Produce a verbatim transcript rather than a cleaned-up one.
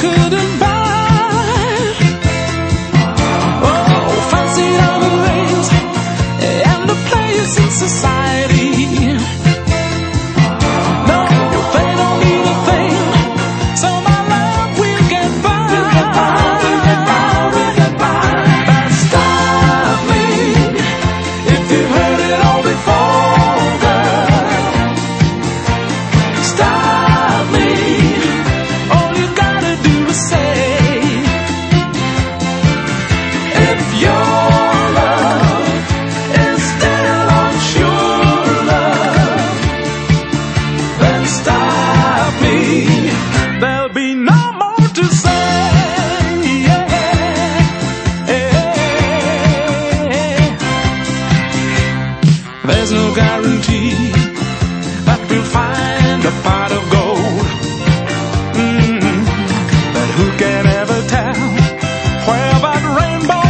couldn't buy. Oh, fancy diamond rings and a place in society. No, they don't need a thing, so my love will get by. We'll get by, we'll get by, we'll get by. But stop me if you've heard it all before, girl. Stop me. All you gotta do is say, if your love is still unsure love, then stop me. There'll be no more to say. Yeah. There's no guarantee that we'll find a pot of gold. Mm. But who can ever tell where that rainbow